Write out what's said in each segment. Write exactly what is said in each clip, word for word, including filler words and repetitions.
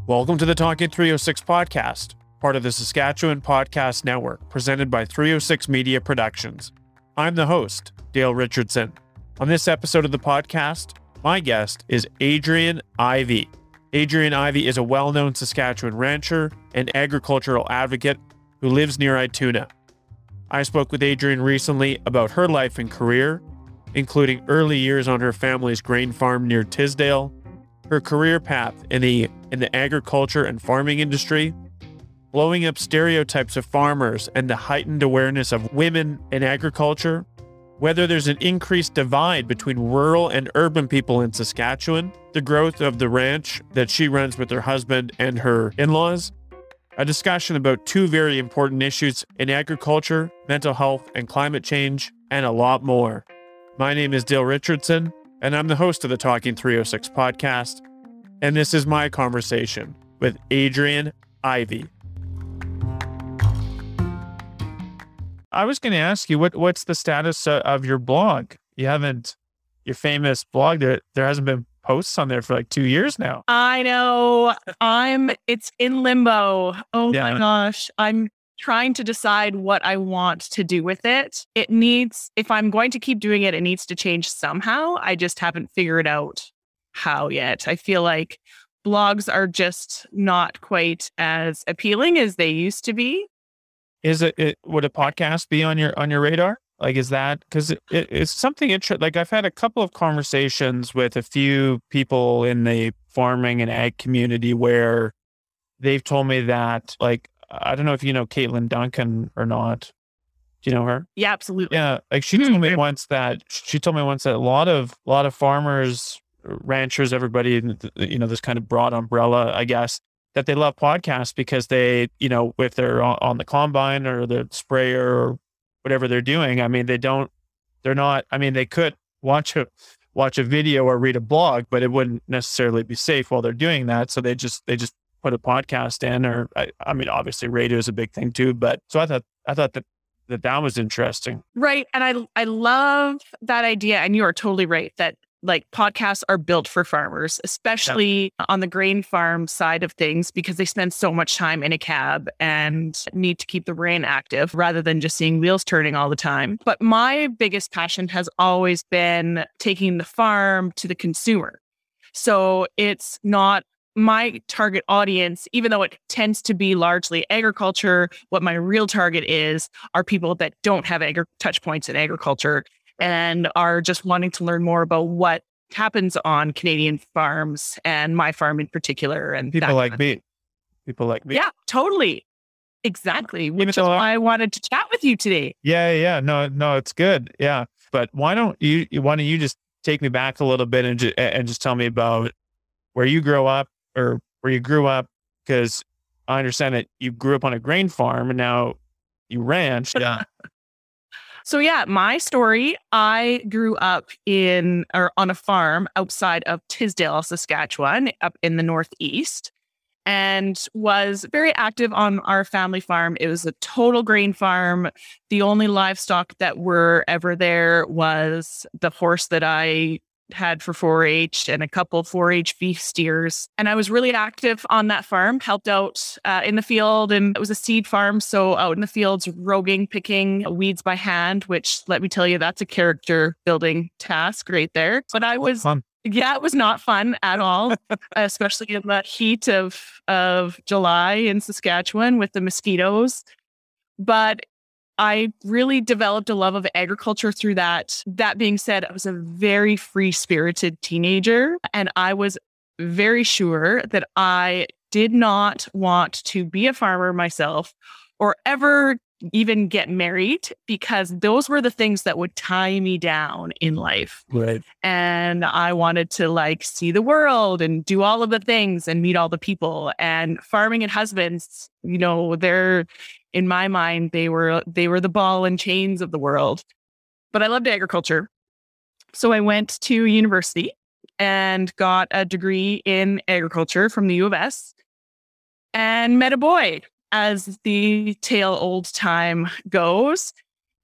Welcome to the Talking three oh six podcast, part of the Saskatchewan Podcast Network, presented by three oh six Media Productions. I'm the host, Dale Richardson. On this episode of the podcast, my guest is Adrian Ivey. Adrian Ivey is a well-known Saskatchewan rancher and agricultural advocate who lives near Ituna. I spoke with Adrian recently about her life and career, including early years on her family's grain farm near Tisdale, her career path in the in the agriculture and farming industry, blowing up stereotypes of farmers and the heightened awareness of women in agriculture, whether there's an increased divide between rural and urban people in Saskatchewan, the growth of the ranch that she runs with her husband and her in-laws, a discussion about two very important issues in agriculture, mental health and climate change, and a lot more. My name is Dale Richardson, and I'm the host of the Talking three oh six podcast, and this is my conversation with Adrian Ivey. I was going to ask you, what what's the status uh, of your blog? You haven't, your famous blog, there, there hasn't been posts on there for like two years now. I know. I'm, it's in limbo. Oh Yeah. my gosh. I'm trying to decide what I want to do with it. It needs, if I'm going to keep doing it, it needs to change somehow. I just haven't figured out how yet. I feel like blogs are just not quite as appealing as they used to be. Is it, it would a podcast be on your on your radar? Like, is that because it, it, it's something interesting? Like, I've had a couple of conversations with a few people in the farming and ag community where they've told me that, like, I don't know if you know Caitlin Duncan or not. Do you know her? Yeah, absolutely. Yeah, like she told me once that she told me once that a lot of a lot of farmers, ranchers, everybody, you know, this kind of broad umbrella, I guess, that they love podcasts because they, you know, if they're on, on the combine or the sprayer or whatever they're doing, I mean, they don't, they're not, I mean, they could watch a, watch a video or read a blog, but it wouldn't necessarily be safe while they're doing that. So they just, they just put a podcast in, or, I, I mean, obviously radio is a big thing too, but so I thought, I thought that, that that was interesting. Right. And I, I love that idea. And you are totally right that like podcasts are built for farmers, especially yeah. on the grain farm side of things, because they spend so much time in a cab and need to keep the brain active rather than just seeing wheels turning all the time. But my biggest passion has always been taking the farm to the consumer. So it's not my target audience, even though it tends to be largely agriculture. What my real target is are people that don't have agri- touch points in agriculture and are just wanting to learn more about what happens on Canadian farms and my farm in particular. And people like me. People like me. Yeah, totally. Exactly. Which is why I wanted to chat with you today. Yeah, yeah. No, no, it's good. Yeah. But why don't you, why don't you just take me back a little bit and, ju- and just tell me about where you grew up or where you grew up? Because I understand that you grew up on a grain farm and now you ranch. Yeah. So yeah, my story, I grew up in or on a farm outside of Tisdale, Saskatchewan, up in the northeast, and was very active on our family farm. It was a total grain farm. The only livestock that were ever there was the horse that I had for four H and a couple four H beef steers. And I was really active on that farm, helped out uh, in the field. And it was a seed farm. So out in the fields, roguing, picking weeds by hand, which let me tell you, that's a character building task right there. But I was, fun. yeah, it was not fun at all, especially in the heat of, of July in Saskatchewan with the mosquitoes. But I really developed a love of agriculture through that. That being said, I was a very free-spirited teenager, and I was very sure that I did not want to be a farmer myself or ever even get married, because those were the things that would tie me down in life. Right. And I wanted to like see the world and do all of the things and meet all the people. And farming and husbands, you know, they're, in my mind, they were they were the ball and chains of the world. But I loved agriculture. So I went to university and got a degree in agriculture from the U of S and met a boy, as the tale old time goes.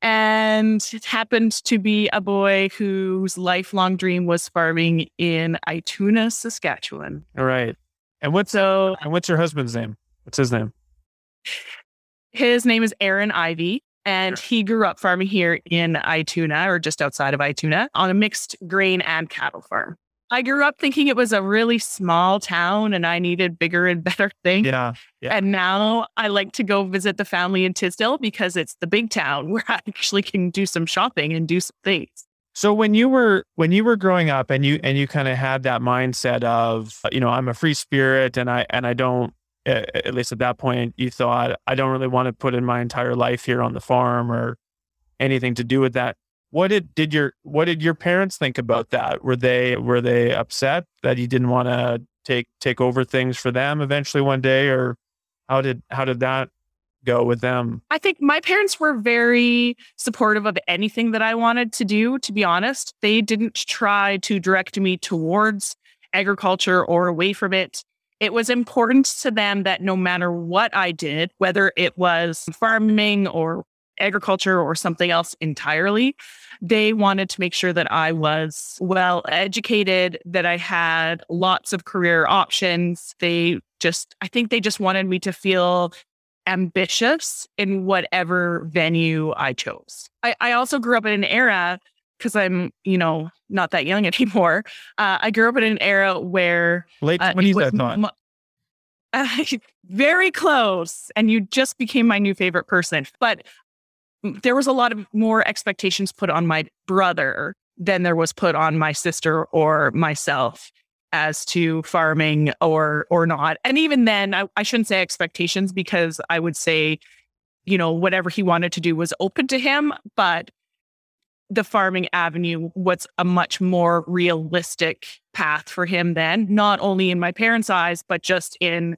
And it happened to be a boy whose lifelong dream was farming in Ituna, Saskatchewan. All right. And what's So and what's your husband's name? What's his name? his name is Aaron Ivy, and he grew up farming here in Ituna, or just outside of Ituna, on a mixed grain and cattle farm. I grew up thinking it was a really small town and I needed bigger and better things. Yeah. Yeah. And now I like to go visit the family in Tisdale because it's the big town where I actually can do some shopping and do some things. So when you were when you were growing up and you and you kind of had that mindset of, you know, I'm a free spirit and I and I don't, at least at that point, you thought, I don't really want to put in my entire life here on the farm or anything to do with that. What did, did your what did your parents think about that? Were they were they upset that you didn't want to take take over things for them eventually one day, or how did how did that go with them? I think my parents were very supportive of anything that I wanted to do, to be honest. They didn't try to direct me towards agriculture or away from it. It was important to them that no matter what I did, whether it was farming or agriculture or something else entirely, they wanted to make sure that I was well educated, that I had lots of career options. They just, I think they just wanted me to feel ambitious in whatever venue I chose. I, I also grew up in an era, because I'm, you know, not that young anymore. Uh, I grew up in an era where Late uh, twenties, it I was thought. mu- uh, very close, and you just became my new favorite person. But there was a lot of more expectations put on my brother than there was put on my sister or myself as to farming or or not. And even then, I, I shouldn't say expectations, because I would say, you know, whatever he wanted to do was open to him, but the farming avenue was a much more realistic path for him then, not only in my parents' eyes, but just in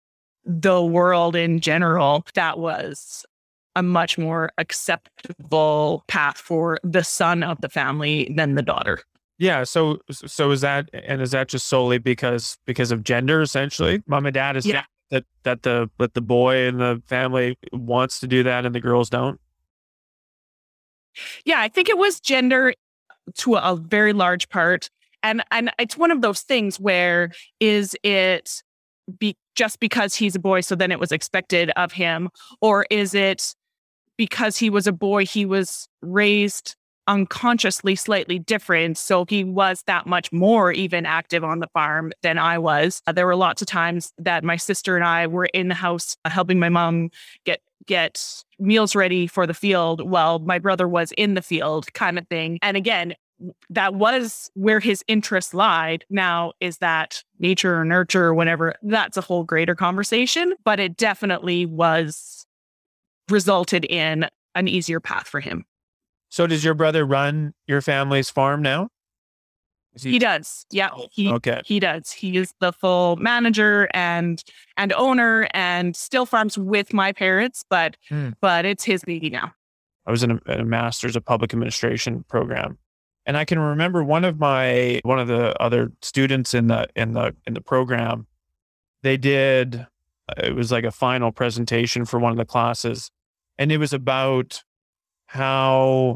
the world in general. That was a much more acceptable path for the son of the family than the daughter. Yeah. So so is that and is that just solely because because of gender essentially? Mom and dad is Yeah. that that the that the boy in the family wants to do that and the girls don't? Yeah, I think it was gender to a very large part. And and it's one of those things where, is it be just because he's a boy, so then it was expected of him? Or is it because he was a boy, he was raised unconsciously slightly different, so he was that much more even active on the farm than I was? Uh, there were lots of times that my sister and I were in the house uh, helping my mom get get meals ready for the field while my brother was in the field, kind of thing. And again, that was where his interest lied. Now, is that nature or nurture or whatever? That's a whole greater conversation, but it definitely was resulted in an easier path for him. So does your brother run your family's farm now? Is He does. Yeah, he Okay. he does. He is the full manager and and owner, and still farms with my parents, but Hmm. but it's his baby now. I was in a, a master's of public administration program, and I can remember one of my one of the other students in the in the in the program. They did it was like a final presentation for one of the classes, and it was about how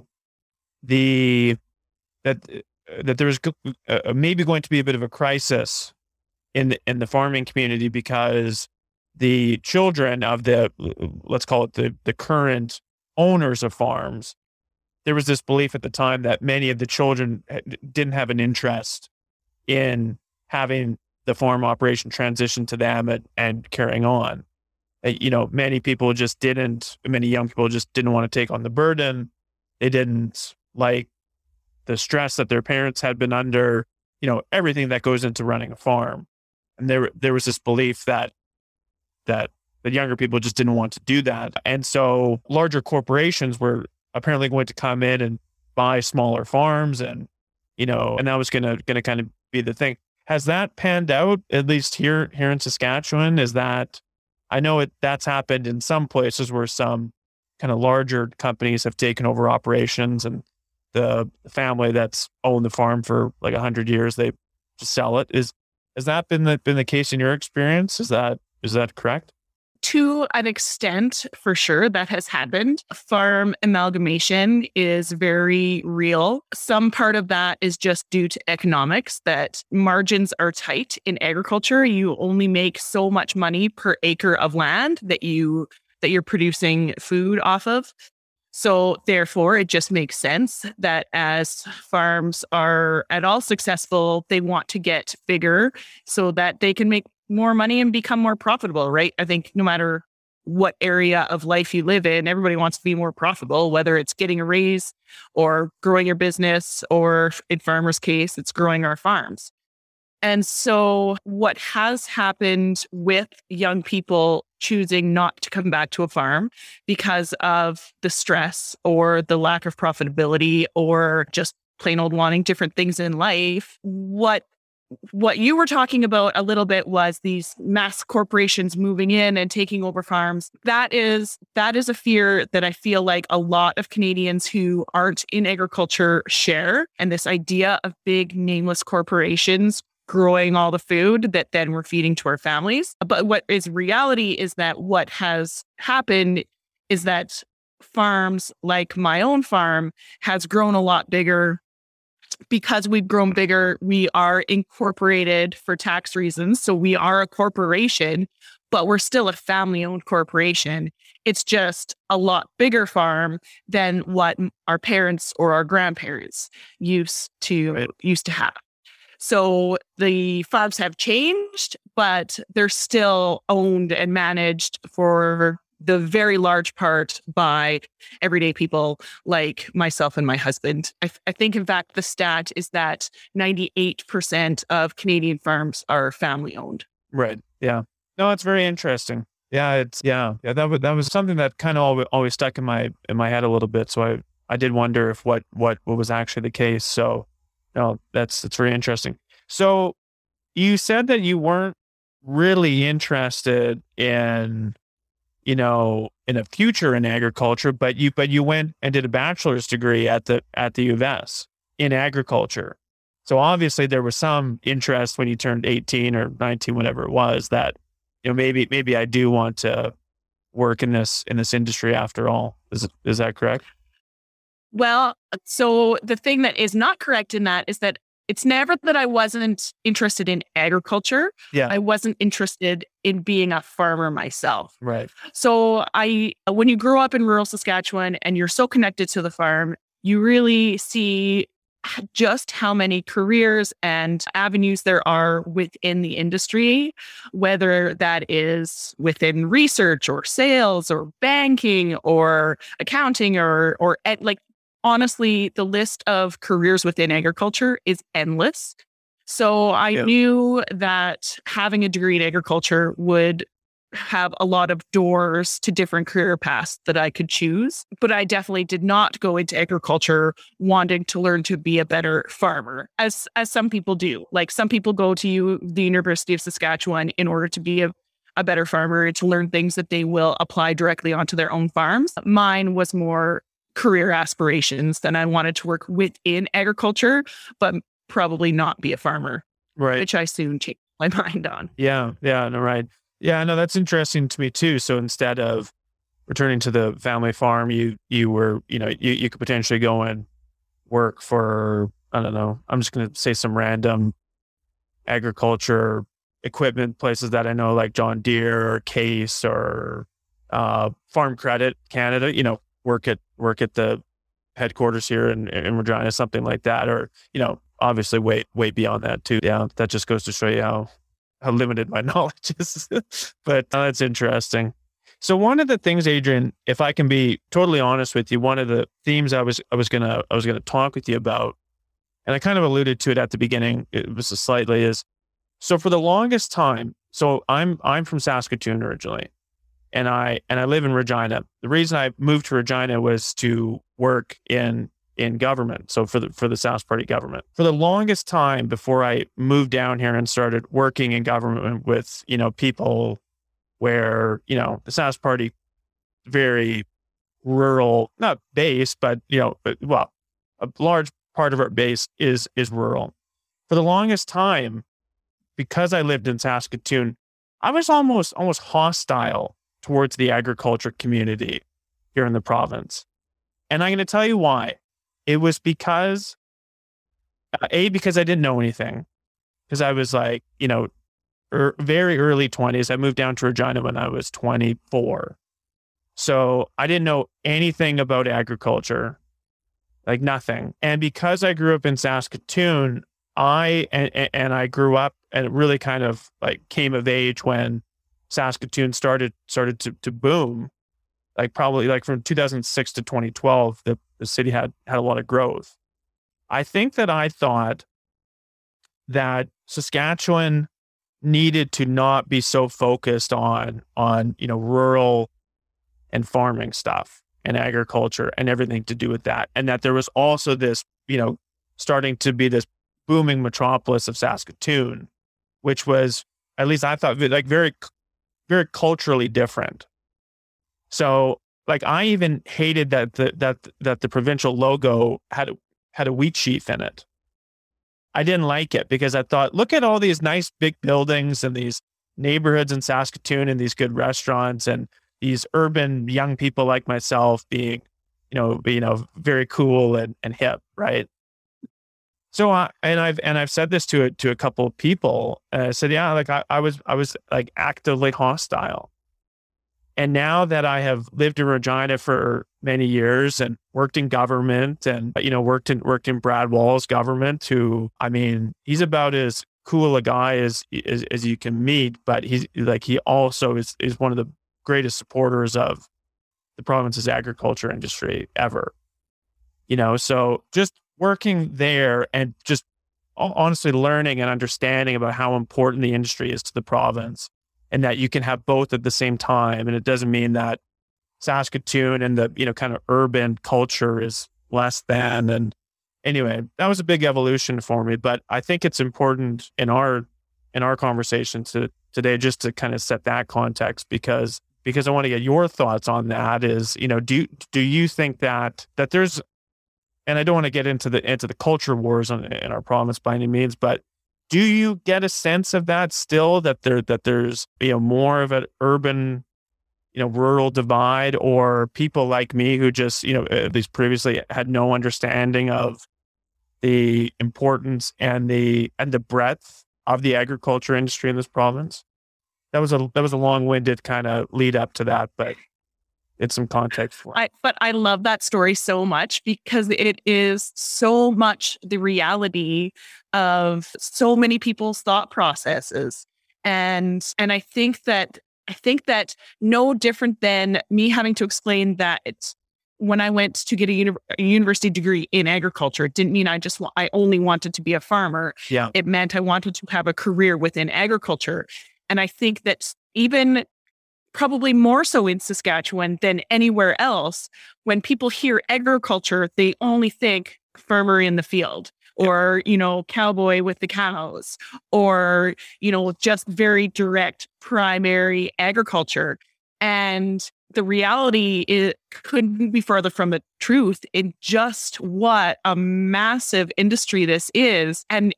the that that there was uh, maybe going to be a bit of a crisis in the, in the farming community, because the children of the, let's call it the the current owners of farms, there was this belief at the time that many of the children didn't have an interest in having the farm operation transition to them and, and carrying on. Uh, You know, many people just didn't, many young people just didn't want to take on the burden. They didn't like the stress that their parents had been under, you know, everything that goes into running a farm. And there, there was this belief that, that the younger people just didn't want to do that. And so larger corporations were apparently going to come in and buy smaller farms, and, you know, and that was going to, going to kind of be the thing. Has that panned out, at least here, here in Saskatchewan? Is that, I know it, that's happened in some places where some kind of larger companies have taken over operations, and the family that's owned the farm for like a hundred years, they just sell it. Is, has that been the, been the case in your experience? Is that, is that correct? To an extent, for sure, that has happened. Farm amalgamation is very real. Some part of that is just due to economics, that margins are tight in agriculture. You only make so much money per acre of land that you that you're producing food off of. So therefore, it just makes sense that as farms are at all successful, they want to get bigger so that they can make more money and become more profitable, right? I think no matter what area of life you live in, everybody wants to be more profitable, whether it's getting a raise or growing your business, or in farmers' case, it's growing our farms. And so what has happened with young people choosing not to come back to a farm because of the stress or the lack of profitability or just plain old wanting different things in life, what what you were talking about a little bit was these mass corporations moving in and taking over farms. That is that is a fear that I feel like a lot of Canadians who aren't in agriculture share. And this idea of big nameless corporations growing all the food that then we're feeding to our families. But what is reality is that what has happened is that farms like my own farm has grown a lot bigger. Because we've grown bigger, we are incorporated for tax reasons. So we are a corporation, but we're still a family-owned corporation. It's just a lot bigger farm than what our parents or our grandparents used to right. used to have. So the farms have changed, but they're still owned and managed for the very large part by everyday people like myself and my husband. I, th- I think, in fact, the stat is that ninety-eight percent of Canadian farms are family owned. Right. Yeah. No, it's very interesting. Yeah. It's, yeah. Yeah. That was, that was something that kind of always, always stuck in my, in my head a little bit. So I, I did wonder if what, what, what was actually the case. So no, that's, that's very interesting. So you said that you weren't really interested in, you know, in a future in agriculture, but you, but you went and did a bachelor's degree at the, at the U of S in agriculture. So obviously there was some interest when you turned eighteen or nineteen, whatever it was, that, you know, maybe, maybe I do want to work in this, in this industry after all. Is it, is that correct? Well, so the thing that is not correct in that is that it's never that I wasn't interested in agriculture. Yeah. I wasn't interested in being a farmer myself. Right. So I, when you grow up in rural Saskatchewan and you're so connected to the farm, you really see just how many careers and avenues there are within the industry, whether that is within research or sales or banking or accounting or, or at, like, honestly, the list of careers within agriculture is endless. So I yeah. knew that having a degree in agriculture would have a lot of doors to different career paths that I could choose. But I definitely did not go into agriculture wanting to learn to be a better farmer, as as some people do. Like, some people go to you, the University of Saskatchewan in order to be a, a better farmer, to learn things that they will apply directly onto their own farms. Mine was more career aspirations, then I wanted to work within agriculture, but probably not be a farmer, right? Which I soon changed my mind on. Yeah, yeah, no, right. Yeah, no, that's interesting to me too. So instead of returning to the family farm, you you were, you know, you, you could potentially go and work for, I don't know, I'm just going to say some random agriculture equipment places that I know, like John Deere or Case or uh, Farm Credit Canada, you know, work at work at the headquarters here in, in Regina, something like that, or, you know, obviously way way beyond that too. Yeah, that just goes to show you how how limited my knowledge is. But uh, that's interesting. So one of the things, Adrian, if I can be totally honest with you, one of the themes I was I was gonna I was gonna talk with you about, and I kind of alluded to it at the beginning, it was a slightly is, so for the longest time, so I'm I'm from Saskatoon originally. And I and I live in Regina. The reason I moved to Regina was to work in in government. So for the for the Sask Party government. For the longest time before I moved down here and started working in government with, you know, people where, you know, the Sask Party, very rural, not base, but, you know, well, a large part of our base is is rural. For the longest time, because I lived in Saskatoon, I was almost almost hostile towards the agriculture community here in the province. And I'm going to tell you why. It was because, uh, A, because I didn't know anything. Because I was like, you know, er, very early twenties. I moved down to Regina when I was twenty-four. So I didn't know anything about agriculture, like nothing. And because I grew up in Saskatoon, I, and, and I grew up and really kind of like came of age when Saskatoon started, started to, to boom. Like probably like from two thousand six to twenty twelve, the, the city had, had a lot of growth. I think that I thought that Saskatchewan needed to not be so focused on, on, you know, rural and farming stuff and agriculture and everything to do with that. And that there was also this, you know, starting to be this booming metropolis of Saskatoon, which was, at least I thought, like very, very culturally different. So like I even hated that the, that, that the provincial logo had, had a wheat sheath in it. I didn't like it because I thought, look at all these nice big buildings and these neighborhoods in Saskatoon and these good restaurants and these urban young people like myself being, you know, you know, very cool and, and hip. Right. So, I, and I've, and I've said this to a, to a couple of people. Uh, I said, yeah, like I, I was, I was like actively hostile. And now that I have lived in Regina for many years and worked in government and, you know, worked in, worked in Brad Wall's government, who, I mean, he's about as cool a guy as, as, as you can meet, but he's like, he also is, is one of the greatest supporters of the province's agriculture industry ever, you know, so just working there and just honestly learning and understanding about how important the industry is to the province. And that you can have both at the same time. And it doesn't mean that Saskatoon and the, you know, kind of urban culture is less than. And anyway, that was a big evolution for me. But I think it's important in our, in our conversation to, today, just to kind of set that context, because, because I want to get your thoughts on that is, you know, do, do you think that, that there's, and I don't want to get into the, into the culture wars on, in our province by any means, but do you get a sense of that still, that there, that there's, you know, more of an urban, you know, rural divide, or people like me who just, you know, at least previously had no understanding of the importance and the, and the breadth of the agriculture industry in this province? That was a, that was a long-winded kind of lead up to that, but it's some context for it. I, but I love that story so much because it is so much the reality of so many people's thought processes. And, and I think that, I think that no different than me having to explain that it's, when I went to get a, uni- a university degree in agriculture, it didn't mean I just, wa- I only wanted to be a farmer. Yeah. It meant I wanted to have a career within agriculture. And I think that even probably more so in Saskatchewan than anywhere else, when people hear agriculture, they only think farmer in the field, or, you know, cowboy with the cows, or, you know, just very direct primary agriculture. And the reality is, couldn't be further from the truth in just what a massive industry this is, and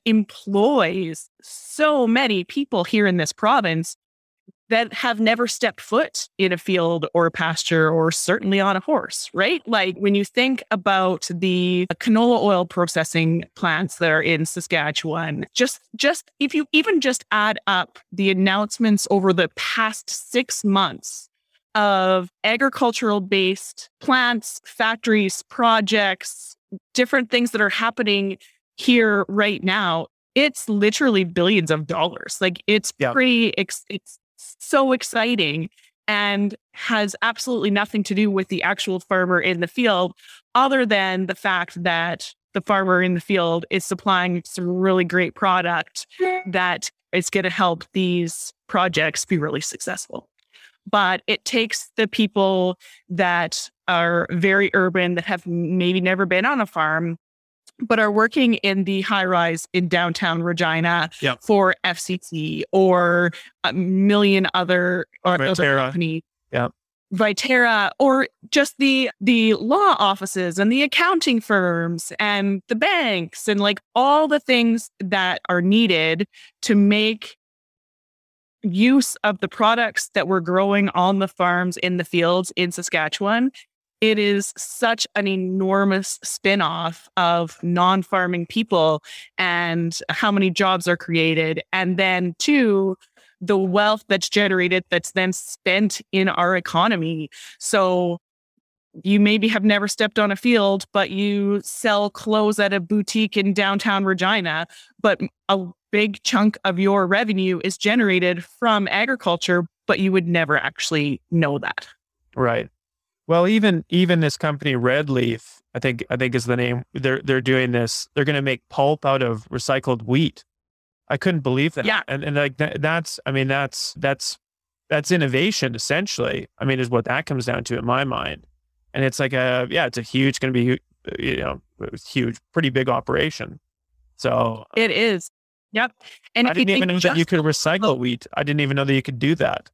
employs so many people here in this province that have never stepped foot in a field or a pasture, or certainly on a horse, right? Like when you think about the canola oil processing plants that are in Saskatchewan, just, just if you even just add up the announcements over the past six months of agricultural-based plants, factories, projects, different things that are happening here right now, it's literally billions of dollars. Like it's Yeah. pretty, it's, it's so exciting, and has absolutely nothing to do with the actual farmer in the field, other than the fact that the farmer in the field is supplying some really great product that is going to help these projects be really successful. But it takes the people that are very urban, that have maybe never been on a farm, but are working in the high rise in downtown Regina Yep. for F C T or a million other, or other Viterra. companies. Yep. Viterra, or just the the law offices and the accounting firms and the banks, and like all the things that are needed to make use of the products that we're growing on the farms in the fields in Saskatchewan, it is such an enormous spin-off of non-farming people and how many jobs are created. And then two, the wealth that's generated that's then spent in our economy. So you maybe have never stepped on a field, but you sell clothes at a boutique in downtown Regina, but a big chunk of your revenue is generated from agriculture, but you would never actually know that. Right. Well, even even this company Red Leaf, I think I think is the name. They're they're doing this. They're going to make pulp out of recycled wheat. I couldn't believe that. Yeah. And and like that, that's I mean that's that's that's innovation essentially. I mean, is what that comes down to in my mind. And it's like a yeah, it's a huge going to be you know huge, pretty big operation. So it is. Yep. And I didn't even know that you could recycle wheat. I didn't even know that you could do that.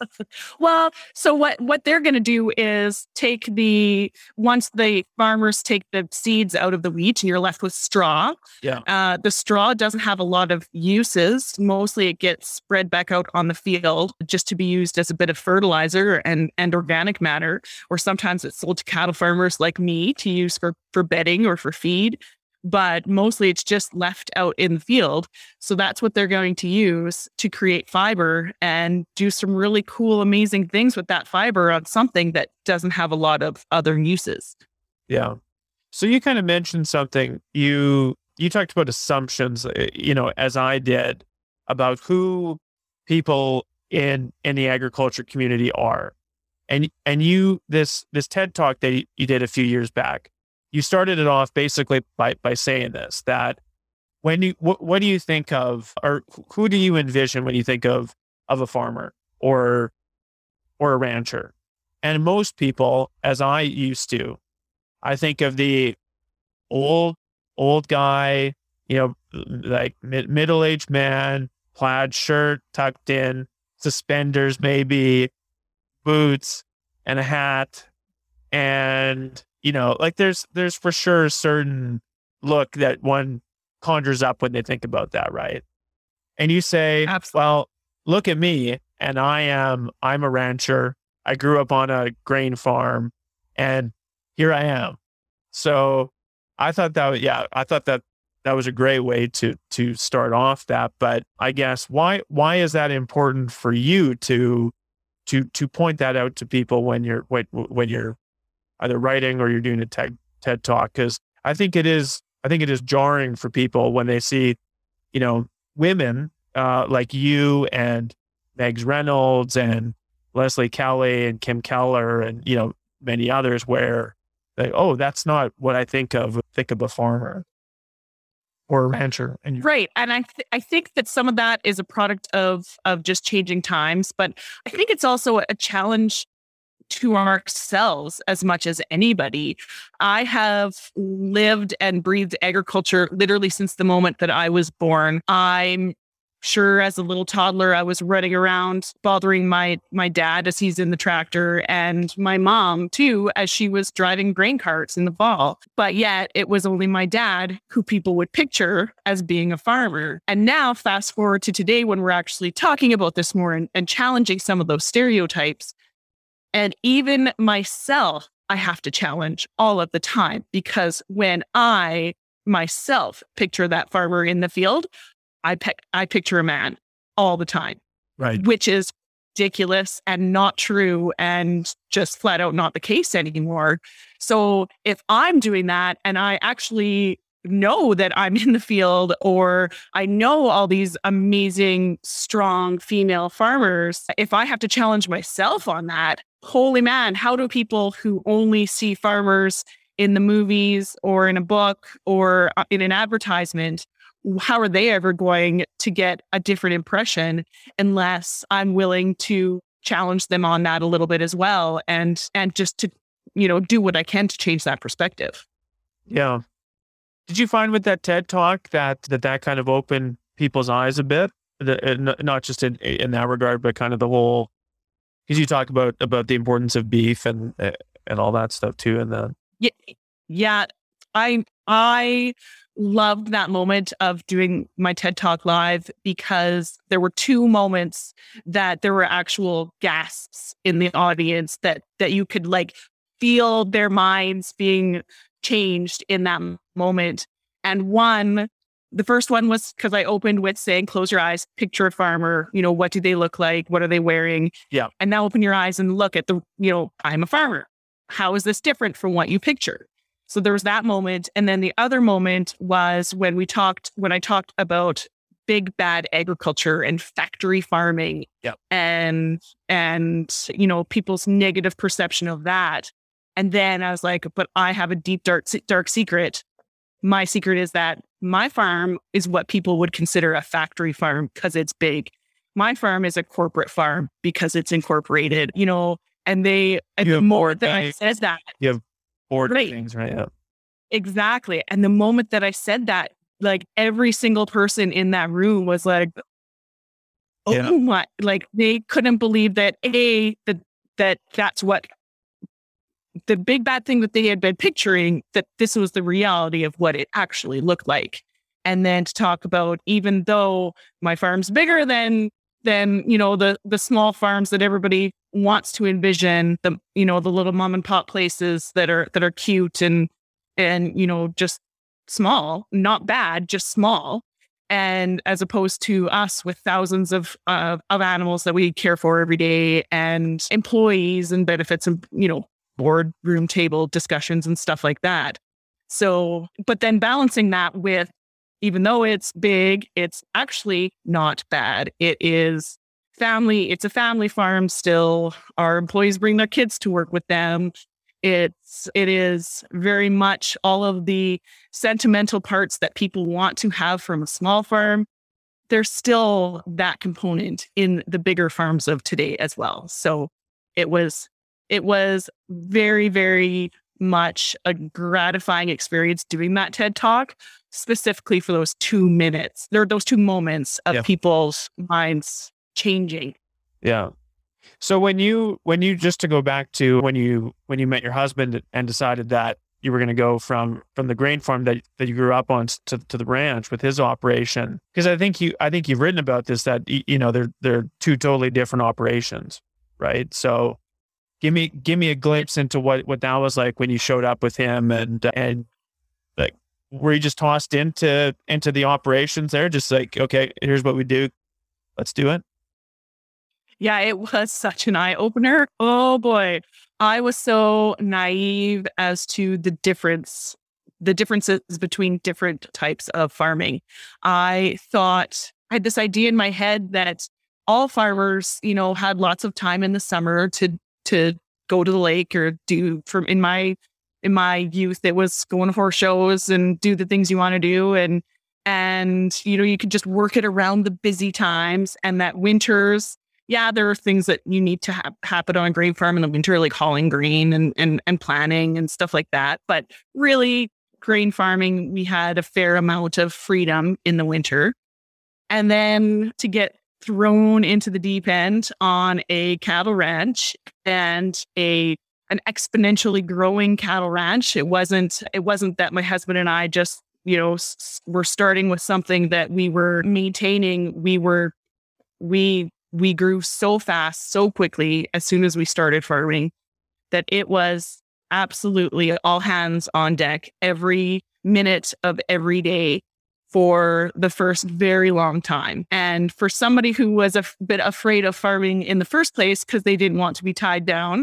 Well, so what, what they're going to do is take the, once the farmers take the seeds out of the wheat and you're left with straw. Yeah. Uh, the straw doesn't have a lot of uses. Mostly it gets spread back out on the field just to be used as a bit of fertilizer and, and organic matter, or sometimes it's sold to cattle farmers like me to use for, for bedding or for feed. But mostly it's just left out in the field. So that's what they're going to use to create fiber and do some really cool, amazing things with that fiber on something that doesn't have a lot of other uses. Yeah. So you kind of mentioned something. You you talked about assumptions, you know, as I did, about who people in in the agriculture community are. And and you this this TED Talk that you did a few years back, you started it off basically by, by saying this, that when you, what, what do you think of, or who do you envision when you think of, of a farmer or, or a rancher? And most people, as I used to, I think of the old, old guy, you know, like mid, middle-aged man, plaid shirt tucked in, suspenders, maybe boots and a hat. And you know, like there's there's for sure a certain look that one conjures up when they think about that, right? And you say, Absolutely. Well, look at me, and I am I'm a rancher. I grew up on a grain farm, and here I am. So I thought that, yeah, I thought that that was a great way to to start off that. But I guess why why is that important for you to to to point that out to people when you're when when you're either writing or you're doing a TED, TED Talk? Because I think it is, I think it is jarring for people when they see, you know, women uh, like you and Megs Reynolds and Leslie Kelly and Kim Keller and, you know, many others where they, oh, that's not what I think of, think of a farmer or a rancher. And right. And I, th- I think that some of that is a product of, of just changing times, but I think it's also a challenge to ourselves as much as anybody. I have lived and breathed agriculture literally since the moment that I was born. I'm sure as a little toddler, I was running around bothering my my dad as he's in the tractor, and my mom too, as she was driving grain carts in the fall. But yet it was only my dad who people would picture as being a farmer. And now fast forward to today when we're actually talking about this more and, and challenging some of those stereotypes. And even myself, I have to challenge all of the time, because when I myself picture that farmer in the field, I pic- I picture a man all the time, right? Which is ridiculous and not true and just flat out not the case anymore. So if I'm doing that and I actually know that I'm in the field, or I know all these amazing, strong female farmers, if I have to challenge myself on that, holy man, how do people who only see farmers in the movies or in a book or in an advertisement, how are they ever going to get a different impression unless I'm willing to challenge them on that a little bit as well, and and just to, you know, do what I can to change that perspective. Yeah. Did you find with that TED Talk that that, that kind of opened people's eyes a bit? The, not just in in that regard, but kind of the whole, because you talk about about the importance of beef and and all that stuff too. And the yeah, yeah, I I loved that moment of doing my TED Talk live because there were two moments that there were actual gasps in the audience that that you could like feel their minds being changed in that moment. And one, the first one was because I opened with saying, close your eyes, picture a farmer, you know, what do they look like? What are they wearing? Yeah. And now open your eyes and look at the, you know, I'm a farmer. How is this different from what you picture? So there was that moment. And then the other moment was when we talked, when I talked about big bad agriculture and factory farming yep. and, and, you know, people's negative perception of that. And then I was like, but I have a deep, dark, dark secret. My secret is that my farm is what people would consider a factory farm because it's big. My farm is a corporate farm because it's incorporated, you know, and they, and the more that I said that. You have board right. things, right? Yeah. Exactly. And the moment that I said that, like every single person in that room was like, oh yeah. my, like they couldn't believe that A, that, that that's what the big bad thing that they had been picturing, that this was the reality of what it actually looked like. And then to talk about, even though my farm's bigger than, than, you know, the, the small farms that everybody wants to envision, the, you know, the little mom and pop places that are, that are cute and, and, you know, just small, not bad, just small. And as opposed to us with thousands of, uh, of animals that we care for every day and employees and benefits and, you know, boardroom table discussions and stuff like that. So, but then balancing that with, even though it's big, it's actually not bad. It is family. It's a family farm still. Our employees bring their kids to work with them. It's, it is very much all of the sentimental parts that people want to have from a small farm. There's still that component in the bigger farms of today as well. So it was, it was very, very much a gratifying experience doing that TED Talk, specifically for those two minutes. There are those two moments of yeah. people's minds changing. Yeah. So when you, when you, just to go back to when you, when you met your husband and decided that you were going to go from, from the grain farm that, that you grew up on to, to the ranch with his operation. Cause I think you, I think you've written about this, that, you know, they're, they're two totally different operations, right? So give me, give me a glimpse into what, what that was like when you showed up with him and, and like, were you just tossed into, into the operations there? Just like, okay, here's what we do. Let's do it. Yeah, it was such an eye-opener. Oh boy. I was so naive as to the difference, the differences between different types of farming. I thought, I had this idea in my head that all farmers, you know, had lots of time in the summer to, to go to the lake or do from in my, in my youth, it was going to horse shows and do the things you want to do. And, and, you know, you could just work it around the busy times, and that winters, yeah, there are things that you need to ha- happen on a grain farm in the winter, like hauling grain and, and, and planning and stuff like that. But really, grain farming, we had a fair amount of freedom in the winter. And then to get thrown into the deep end on a cattle ranch and a an exponentially growing cattle ranch, it wasn't it wasn't that my husband and I just, you know, s- were starting with something that we were maintaining. We were we. We grew so fast, so quickly as soon as we started farming that it was absolutely all hands on deck every minute of every day for the first very long time. And for somebody who was a f- bit afraid of farming in the first place because they didn't want to be tied down,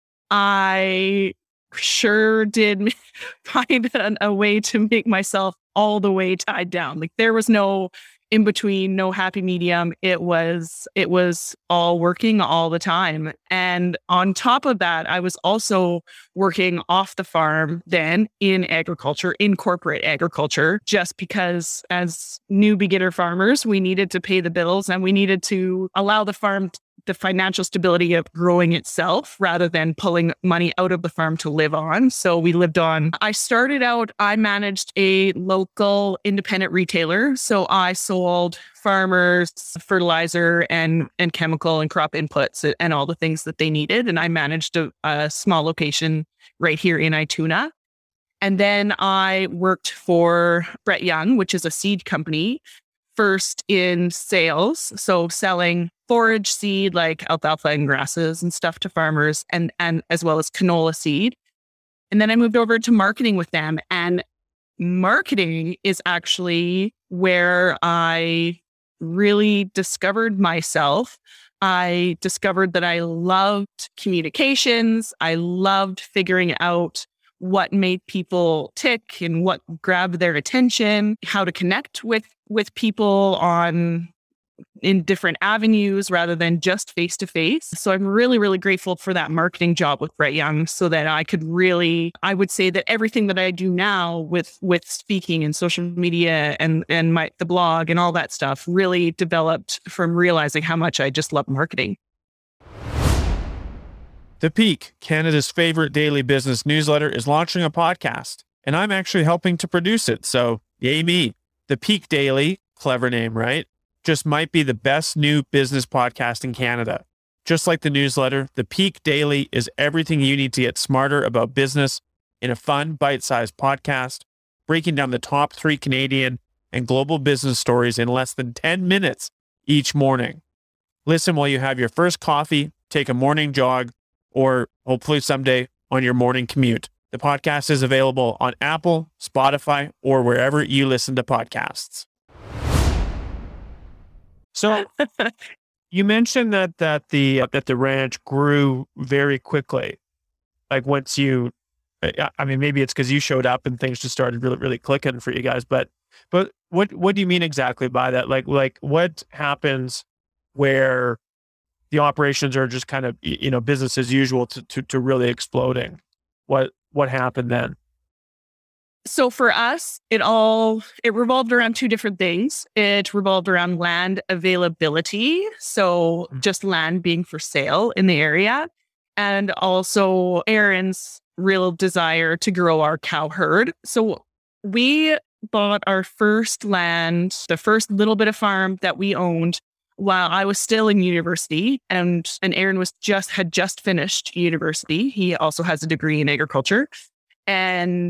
I sure did find a, a way to make myself all the way tied down. Like there was no in between, no happy medium. It was, it was all working all the time. And on top of that, I was also working off the farm then in agriculture, in corporate agriculture, just because as new beginner farmers, we needed to pay the bills and we needed to allow the farm t- the financial stability of growing itself rather than pulling money out of the farm to live on. So we lived on. I started out, I managed a local independent retailer. So I sold farmers fertilizer and, and chemical and crop inputs and all the things that they needed. And I managed a, a small location right here in Ituna. And then I worked for Brett Young, which is a seed company, first in sales. So selling forage seed like alfalfa and grasses and stuff to farmers, and, and as well as canola seed. And then I moved over to marketing with them. And marketing is actually where I really discovered myself. I discovered that I loved communications. I loved figuring out what made people tick and what grabbed their attention, how to connect with with people on in different avenues rather than just face to face. So I'm really, really grateful for that marketing job with Brett Young, so that I could really, I would say that everything that I do now with with speaking and social media and and my the blog and all that stuff really developed from realizing how much I just love marketing. The Peak, Canada's favorite daily business newsletter, is launching a podcast, and I'm actually helping to produce it. So yay me. The Peak Daily, clever name, right? Just might be the best new business podcast in Canada. Just like the newsletter, The Peak Daily is everything you need to get smarter about business in a fun, bite-sized podcast, breaking down the top three Canadian and global business stories in less than ten minutes each morning. Listen while you have your first coffee, take a morning jog, or hopefully someday on your morning commute. The podcast is available on Apple, Spotify, or wherever you listen to podcasts. So you mentioned that that the uh, that the ranch grew very quickly. Like once you, I mean, maybe it's because you showed up and things just started really really clicking for you guys. But but what what do you mean exactly by that? Like like what happens where the operations are just kind of, you know, business as usual to, to, to really exploding? What, what happened then? So for us, it all, it revolved around two different things. It revolved around land availability. So just land being for sale in the area. And also Aaron's real desire to grow our cow herd. So we bought our first land, the first little bit of farm that we owned, while I was still in university, and and Aaron was just had just finished university. He also has a degree in agriculture, and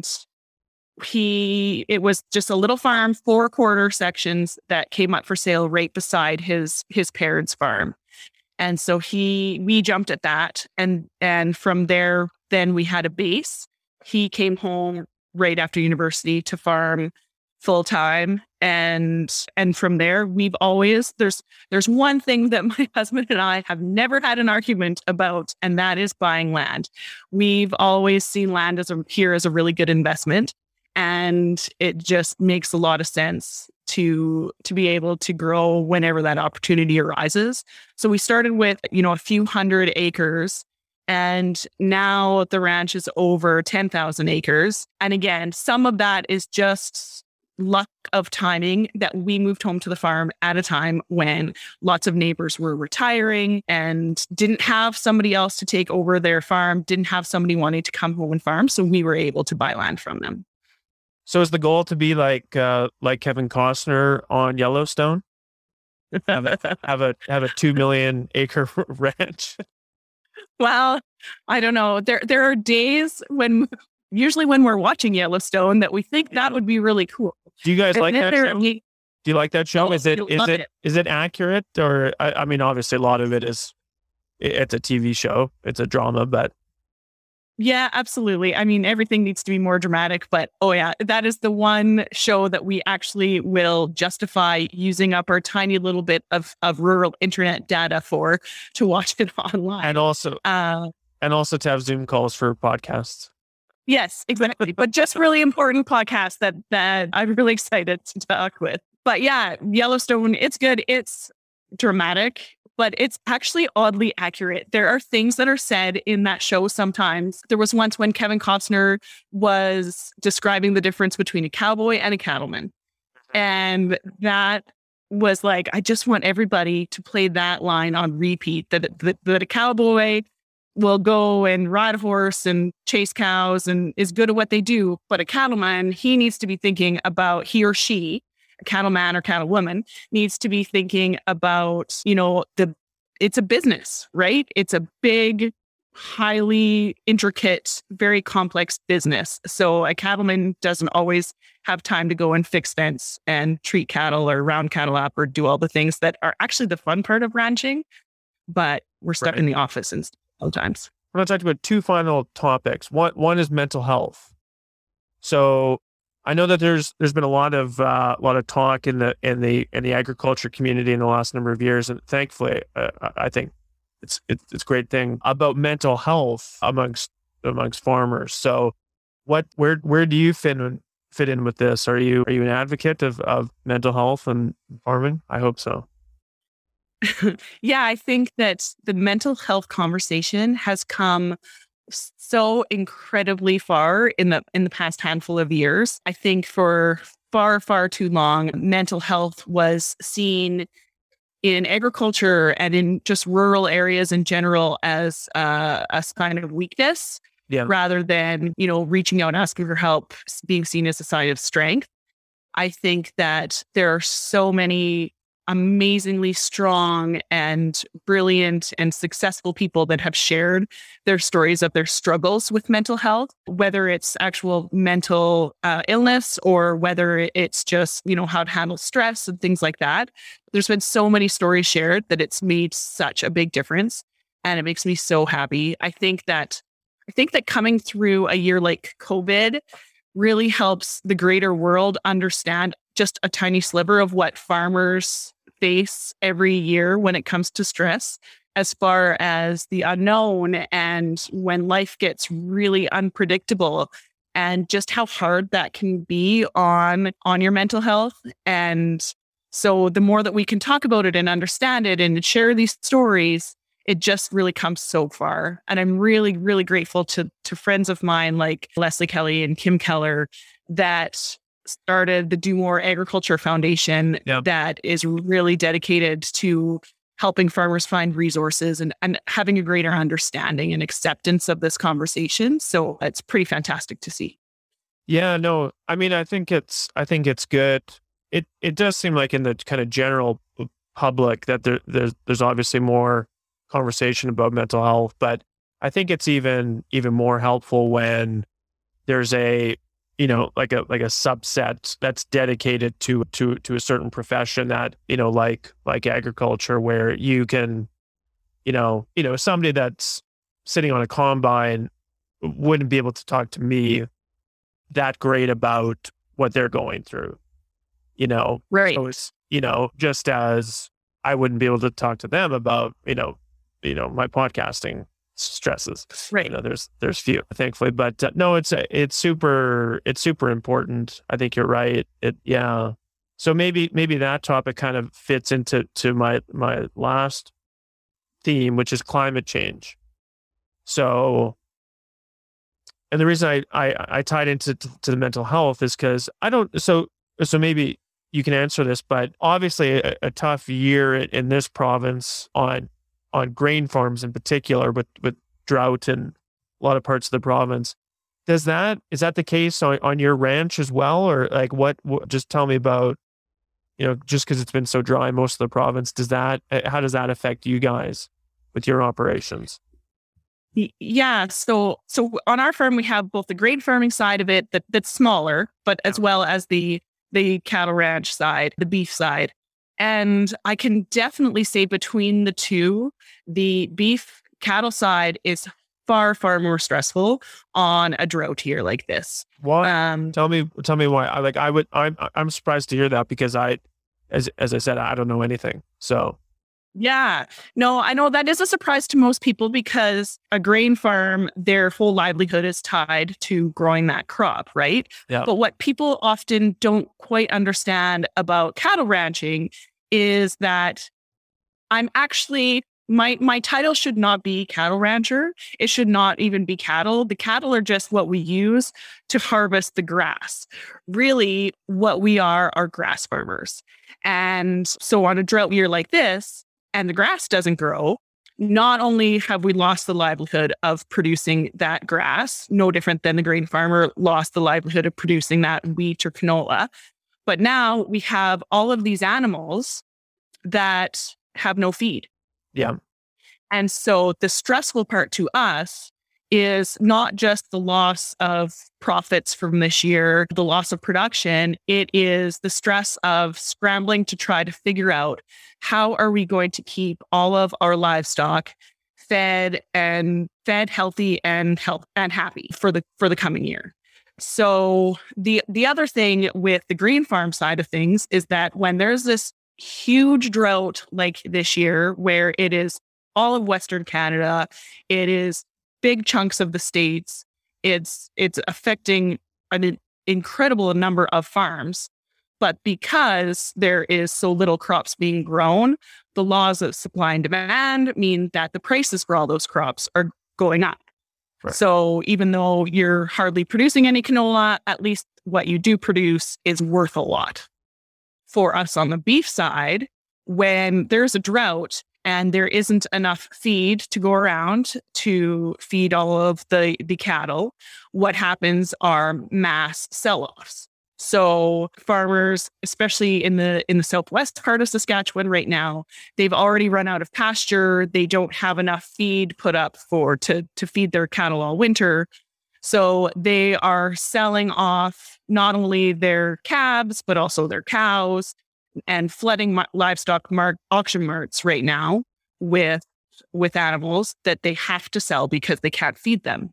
he it was just a little farm, four quarter sections that came up for sale right beside his his parents' farm. And so he we jumped at that, and and from there, then we had a base. He came home right after university to farm full time. And, and from there, we've always, there's, there's one thing that my husband and I have never had an argument about, and that is buying land. We've always seen land as a, here as a really good investment. And it just makes a lot of sense to, to be able to grow whenever that opportunity arises. So we started with, you know, a few hundred acres. And now the ranch is over ten thousand acres. And again, some of that is just luck of timing that we moved home to the farm at a time when lots of neighbors were retiring and didn't have somebody else to take over their farm, didn't have somebody wanting to come home and farm. So we were able to buy land from them. So is the goal to be like uh, like Kevin Costner on Yellowstone? Have a have a, have a two million acre ranch? Well, I don't know. There there are days when usually when we're watching Yellowstone that we think that would be really cool. Do you guys like that show? We, Do you like that show? Oh, Is it is it, it is it accurate? Or I, I mean, obviously a lot of it is, it's a T V show, it's a drama, but yeah, absolutely. I mean, everything needs to be more dramatic, but oh yeah, that is the one show that we actually will justify using up our tiny little bit of, of rural internet data for to watch it online. And also, uh, and also to have Zoom calls for podcasts. Yes, exactly. But just really important podcasts that, that I'm really excited to talk with. But yeah, Yellowstone, it's good. It's dramatic, but it's actually oddly accurate. There are things that are said in that show sometimes. There was once when Kevin Costner was describing the difference between a cowboy and a cattleman. And that was like, I just want everybody to play that line on repeat, that, that, that a cowboy will go and ride a horse and chase cows and is good at what they do. But a cattleman, he needs to be thinking about, he or she, a cattleman or cattlewoman, needs to be thinking about, you know, the, it's a business, right? It's a big highly intricate, very complex business. So a cattleman doesn't always have time to go and fix fence and treat cattle or round cattle up or do all the things that are actually the fun part of ranching, but we're stuck Right. in the office and sometimes. We're going to talk about two final topics. One, one is mental health. So I know that there's there's been a lot of uh, a lot of talk in the in the in the agriculture community in the last number of years, and thankfully, uh, I think it's it's it's a great thing about mental health amongst amongst farmers. So, what where where do you fit in, fit in with this? Are you are you an advocate of of mental health and farming? I hope so. Yeah, I think that the mental health conversation has come so incredibly far in the in the past handful of years. I think for far, far too long, mental health was seen in agriculture and in just rural areas in general as uh, a sign of weakness, Yeah. rather than, you know, reaching out and asking for help, being seen as a sign of strength. I think that there are so many amazingly strong and brilliant and successful people that have shared their stories of their struggles with mental health, whether it's actual mental uh, illness or whether it's just, you know, how to handle stress and things like that. There's been so many stories shared that it's made such a big difference. And it makes me so happy. I think that I think that coming through a year like COVID really helps the greater world understand just a tiny sliver of what farmers face every year when it comes to stress, as far as the unknown and when life gets really unpredictable, and just how hard that can be on on your mental health. And so the more that we can talk about it and understand it and share these stories, it just really comes so far. And I'm really, really grateful to to friends of mine like Leslie Kelly and Kim Keller that started the Do More Agriculture Foundation. Yep. That is really dedicated to helping farmers find resources and, and having a greater understanding and acceptance of this conversation. So it's pretty fantastic to see. Yeah, no, I mean, I think it's, I think it's good. It, it does seem like in the kind of general public that there, there's, there's obviously more conversation about mental health, but I think it's even, even more helpful when there's a, you know, like a, like a subset that's dedicated to, to, to a certain profession that, you know, like, like agriculture, where you can, you know, you know, somebody that's sitting on a combine wouldn't be able to talk to me that great about what they're going through, you know? Right. So it's, you know, just as I wouldn't be able to talk to them about, you know, you know, my podcasting stresses. Right. You know, there's, there's few, thankfully, but uh, no, it's, it's super, it's super important. I think you're right. It, yeah. So maybe, maybe that topic kind of fits into, to my, my last theme, which is climate change. So, and the reason I, I, I tied into to, to the mental health is because I don't, so, so maybe you can answer this, but obviously a, a tough year in, in this province on, on grain farms in particular, with, with drought in a lot of parts of the province. Does that, is that the case on, on your ranch as well? Or like what, what just tell me about, you know, just because it's been so dry most of the province, does that, how does that affect you guys with your operations? Yeah. So, so on our farm, we have both the grain farming side of it that that's smaller, but as well as the, the cattle ranch side, the beef side. And I can definitely say between the two, the beef cattle side is far, far more stressful on a drought year like this. What? Um, tell me, tell me why. I like, I would, I'm, I'm surprised to hear that because I, as, as I said, I don't know anything. So. Yeah, no, I know that is a surprise to most people because a grain farm, their whole livelihood is tied to growing that crop, right? Yeah. But what people often don't quite understand about cattle ranching is that I'm actually, my my title should not be cattle rancher. It should not even be cattle. The cattle are just what we use to harvest the grass. Really, what we are are grass farmers. And so on a drought year like this, and the grass doesn't grow, not only have we lost the livelihood of producing that grass, no different than the grain farmer lost the livelihood of producing that wheat or canola, but now we have all of these animals that have no feed. Yeah. And so the stressful part to us is not just the loss of profits from this year, the loss of production. It is the stress of scrambling to try to figure out how are we going to keep all of our livestock fed and fed healthy and health and happy for the for the coming year. So the the other thing with the green farm side of things is that when there's this huge drought like this year, where it is all of Western Canada, it is big chunks of the States, it's it's affecting an incredible number of farms. But because there is so little crops being grown, the laws of supply and demand mean that the prices for all those crops are going up. Right. So even though you're hardly producing any canola, at least what you do produce is worth a lot. For us on the beef side, when there's a drought and there isn't enough feed to go around to feed all of the, the cattle, what happens are mass sell-offs. So farmers, especially in the in the southwest part of Saskatchewan right now, they've already run out of pasture. They don't have enough feed put up for to, to feed their cattle all winter. So they are selling off not only their calves, but also their cows, and flooding my, livestock mar- auction marts right now with, with animals that they have to sell because they can't feed them.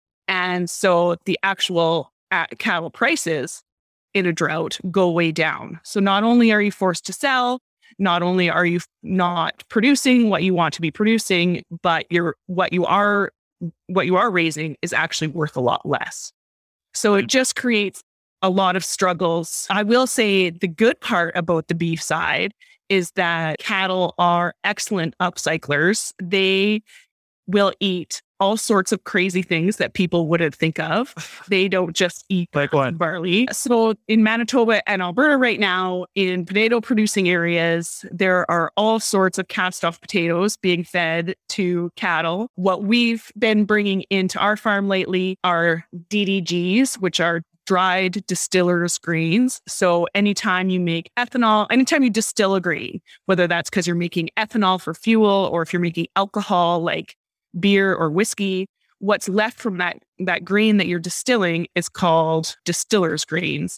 And so the actual uh, cattle prices in a drought go way down. So not only are you forced to sell, not only are you not producing what you want to be producing, but you're what you are what you are raising is actually worth a lot less. So it just creates a lot of struggles. I will say the good part about the beef side is that cattle are excellent upcyclers. They will eat all sorts of crazy things that people wouldn't think of. They don't just eat like what? Barley. So in Manitoba and Alberta right now, in potato producing areas, there are all sorts of cast-off potatoes being fed to cattle. What we've been bringing into our farm lately are D D Gs, which are dried distillers grains. So anytime you make ethanol, anytime you distill a grain, whether that's because you're making ethanol for fuel or if you're making alcohol like beer or whiskey, what's left from that, that grain that you're distilling is called distillers grains.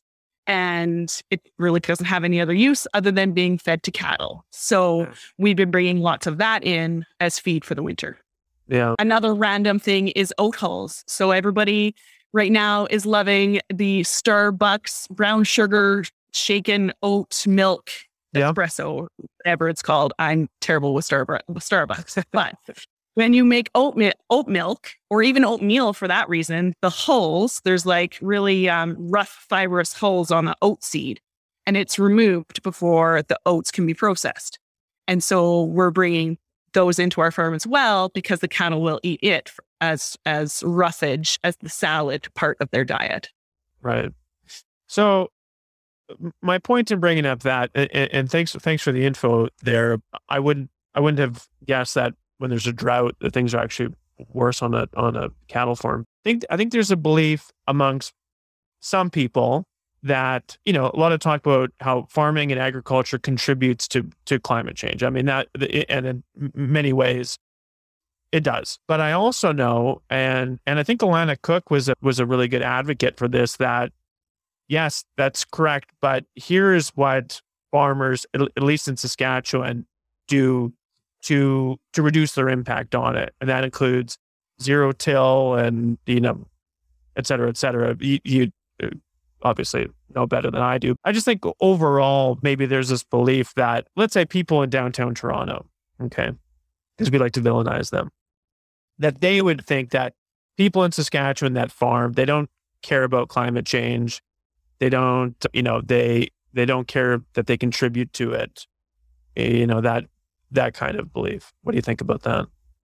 And it really doesn't have any other use other than being fed to cattle. So we've been bringing lots of that in as feed for the winter. Yeah. Another random thing is oat hulls. So everybody right now is loving the Starbucks brown sugar shaken oat milk yeah. espresso, whatever it's called. I'm terrible with, Starbu- with Starbucks, but when you make oat, mi- oat milk, or even oatmeal for that reason, the hulls, there's like really um, rough, fibrous hulls on the oat seed, and it's removed before the oats can be processed. And so we're bringing those into our farm as well because the cattle will eat it as as roughage, as the salad part of their diet. Right. So my point in bringing up that, and, and thanks thanks for the info there, I wouldn't I wouldn't have guessed that when there's a drought, that things are actually worse on a on a cattle farm. I think I think there's a belief amongst some people that, you know, a lot of talk about how farming and agriculture contributes to to climate change. I mean, that, and in many ways it does. But I also know, and and I think Alana Cook was a, was a really good advocate for this, that yes, that's correct, but here's what farmers, at, at least in Saskatchewan, do to to reduce their impact on it. And that includes zero till and, you know, et cetera, et cetera. You, you obviously know better than I do. I just think overall, maybe there's this belief that, let's say people in downtown Toronto, okay, because we like to villainize them, that they would think that people in Saskatchewan that farm, they don't care about climate change. They don't, you know, they they don't care that they contribute to it. You know, that that kind of belief. What do you think about that?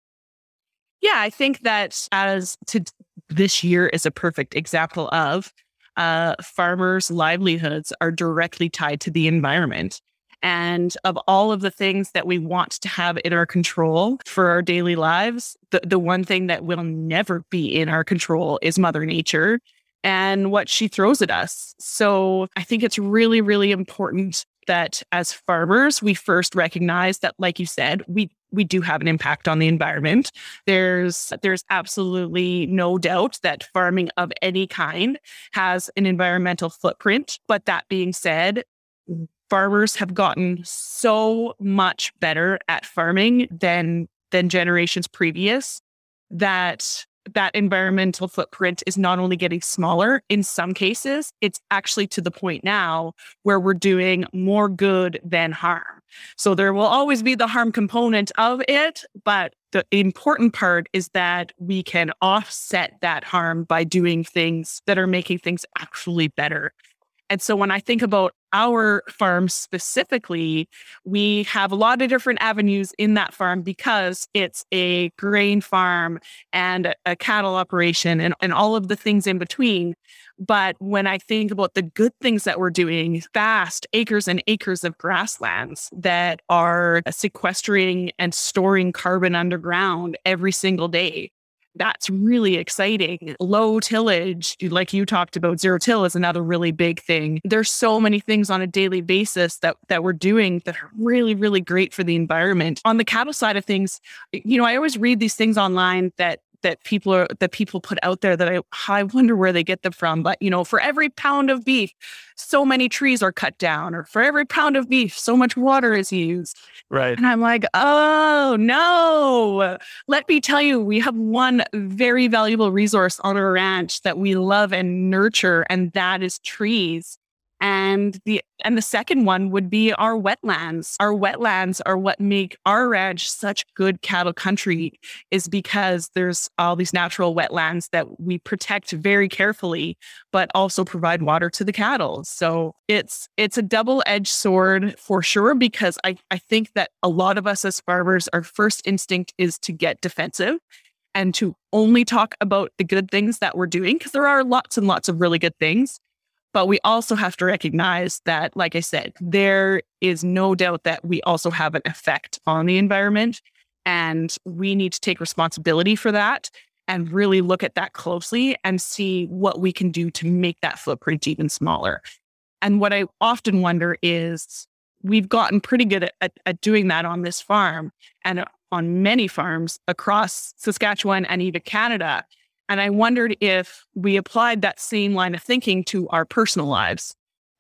Yeah, I think that as to this year is a perfect example of uh, farmers' livelihoods are directly tied to the environment. And of all of the things that we want to have in our control for our daily lives, the, the one thing that will never be in our control is Mother Nature and what she throws at us. So I think it's really, really important that as farmers, we first recognize that, like you said, we we do have an impact on the environment. There's there's absolutely no doubt that farming of any kind has an environmental footprint. But that being said, farmers have gotten so much better at farming than than generations previous that that environmental footprint is not only getting smaller, in some cases, it's actually to the point now where we're doing more good than harm. So there will always be the harm component of it, but the important part is that we can offset that harm by doing things that are making things actually better. And so when I think about our farm specifically, we have a lot of different avenues in that farm because it's a grain farm and a cattle operation and, and all of the things in between. But when I think about the good things that we're doing, vast acres and acres of grasslands that are sequestering and storing carbon underground every single day, that's really exciting. Low tillage, like you talked about, zero till is another really big thing. There's so many things on a daily basis that, that we're doing that are really, really great for the environment. On the cattle side of things, you know, I always read these things online that that people are that people put out there that I I wonder where they get them from. But, you know, for every pound of beef, so many trees are cut down, or for every pound of beef, so much water is used. Right. And I'm like, oh no, let me tell you, we have one very valuable resource on our ranch that we love and nurture, and that is trees. And the and the second one would be our wetlands. Our wetlands are what make our ranch such good cattle country, is because there's all these natural wetlands that we protect very carefully, but also provide water to the cattle. So it's it's a double-edged sword for sure, because I, I think that a lot of us as farmers, our first instinct is to get defensive and to only talk about the good things that we're doing, because there are lots and lots of really good things. But we also have to recognize that, like I said, there is no doubt that we also have an effect on the environment, and we need to take responsibility for that and really look at that closely and see what we can do to make that footprint even smaller. And what I often wonder is, we've gotten pretty good at, at, at doing that on this farm and on many farms across Saskatchewan and even Canada. And I wondered if we applied that same line of thinking to our personal lives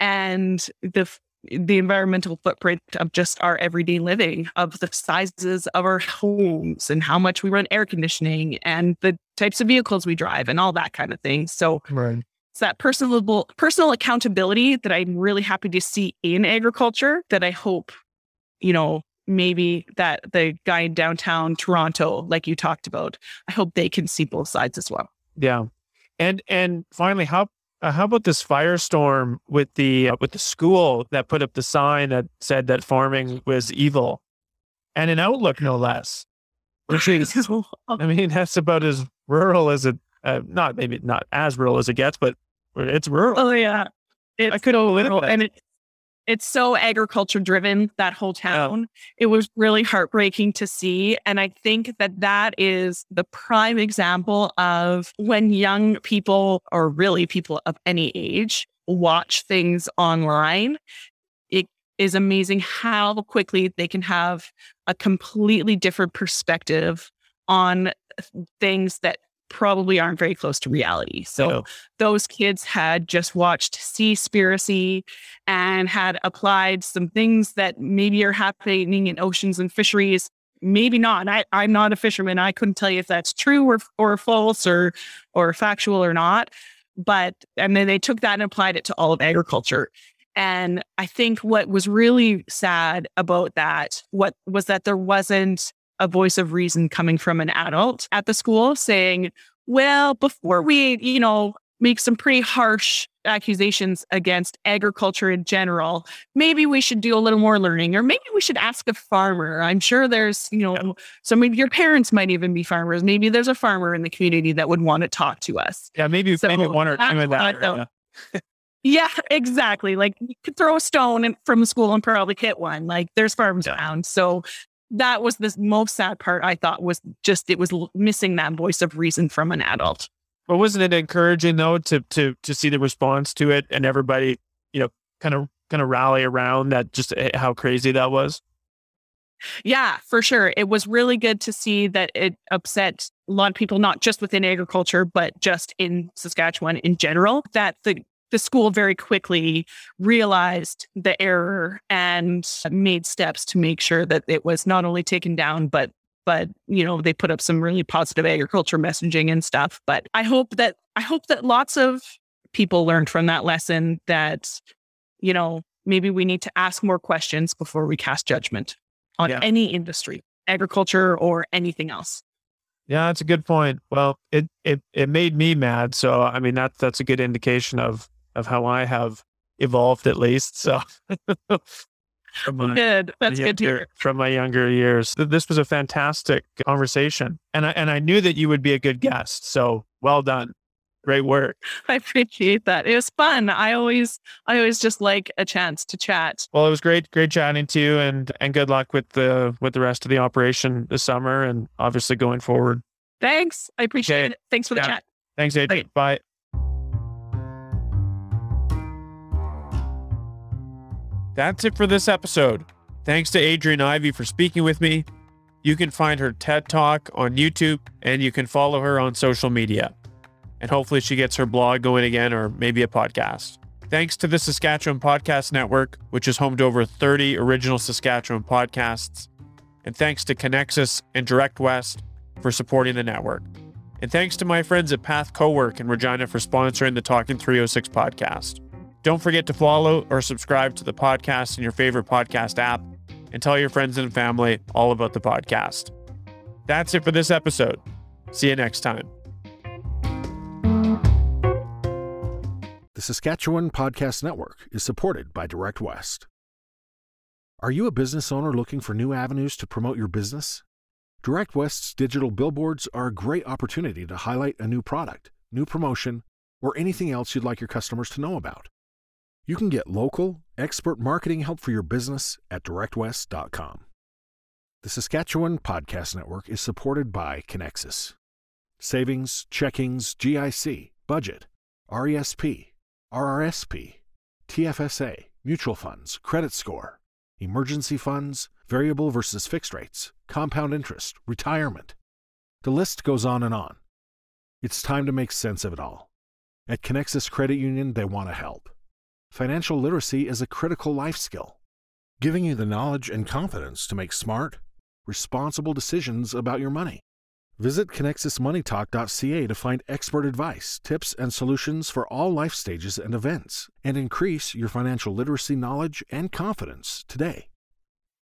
and the the environmental footprint of just our everyday living, of the sizes of our homes and how much we run air conditioning and the types of vehicles we drive and all that kind of thing. So right. It's that personal personal accountability that I'm really happy to see in agriculture, that I hope, you know, maybe that the guy in downtown Toronto, like you talked about, I hope they can see both sides as well. Yeah. And and finally, how uh, how about this firestorm with the uh, with the school that put up the sign that said that farming was evil, and an Outlook no less? Which is, I mean, that's about as rural as it. Uh, not maybe not as rural as it gets, but it's rural. Oh yeah, it's I could live it. And it, it's so agriculture driven, that whole town. Yeah. It was really heartbreaking to see. And I think that that is the prime example of when young people, or really people of any age, watch things online. It is amazing how quickly they can have a completely different perspective on things that probably aren't very close to reality. So yeah. Those kids had just watched Seaspiracy and had applied some things that maybe are happening in oceans and fisheries. Maybe not. I, I'm not a fisherman. I couldn't tell you if that's true or or false or or factual or not. But and then they took that and applied it to all of agriculture. And I think what was really sad about that, what was that there wasn't a voice of reason coming from an adult at the school saying, well, before we, you know, make some pretty harsh accusations against agriculture in general, maybe we should do a little more learning, or maybe we should ask a farmer. I'm sure there's, you know, yeah. some of your parents might even be farmers. Maybe there's a farmer in the community that would want to talk to us. Yeah, maybe, so maybe one or two of that. Yeah. Yeah, exactly. Like, you could throw a stone in, from the school and probably hit one. Like, there's farms yeah. around. So that was the most sad part, I thought, was just it was missing that voice of reason from an adult. But wasn't it encouraging, though, to to to see the response to it and everybody, you know, kind of kind of rally around that, just how crazy that was? Yeah, for sure. It was really good to see that it upset a lot of people, not just within agriculture, but just in Saskatchewan in general, that the the school very quickly realized the error and made steps to make sure that it was not only taken down, but but you know, they put up some really positive agriculture messaging and stuff. But I hope that I hope that lots of people learned from that lesson that, you know, maybe we need to ask more questions before we cast judgment on yeah. any industry, agriculture or anything else. Yeah, that's a good point. Well, it it it made me mad. So I mean, that's that's a good indication of of how I have evolved, at least. So my, good. That's younger, good to hear. From my younger years. This was a fantastic conversation. And I and I knew that you would be a good guest. So well done. Great work. I appreciate that. It was fun. I always, I always just like a chance to chat. Well, it was great, great chatting to you, and and good luck with the with the rest of the operation this summer, and obviously going forward. Thanks. I appreciate okay. it. Thanks for the yeah. chat. Thanks, Adrian. Okay. Bye. That's it for this episode. Thanks to Adrian Ivey for speaking with me. You can find her TED Talk on YouTube, and you can follow her on social media. And hopefully she gets her blog going again, or maybe a podcast. Thanks to the Saskatchewan Podcast Network, which is home to over thirty original Saskatchewan podcasts. And thanks to Connexus and Direct West for supporting the network. And thanks to my friends at Path Cowork in Regina for sponsoring the Talking three oh six podcast. Don't forget to follow or subscribe to the podcast in your favorite podcast app, and tell your friends and family all about the podcast. That's it for this episode. See you next time. The Saskatchewan Podcast Network is supported by Direct West. Are you a business owner looking for new avenues to promote your business? Direct West's digital billboards are a great opportunity to highlight a new product, new promotion, or anything else you'd like your customers to know about. You can get local, expert marketing help for your business at direct west dot com. The Saskatchewan Podcast Network is supported by Connexus. Savings, checkings, G I C, budget, R E S P, R R S P, T F S A, mutual funds, credit score, emergency funds, variable versus fixed rates, compound interest, retirement. The list goes on and on. It's time to make sense of it all. At Connexus Credit Union, they want to help. Financial literacy is a critical life skill, giving you the knowledge and confidence to make smart, responsible decisions about your money. Visit connexus money talk dot c a to find expert advice, tips, and solutions for all life stages and events, and increase your financial literacy knowledge and confidence today.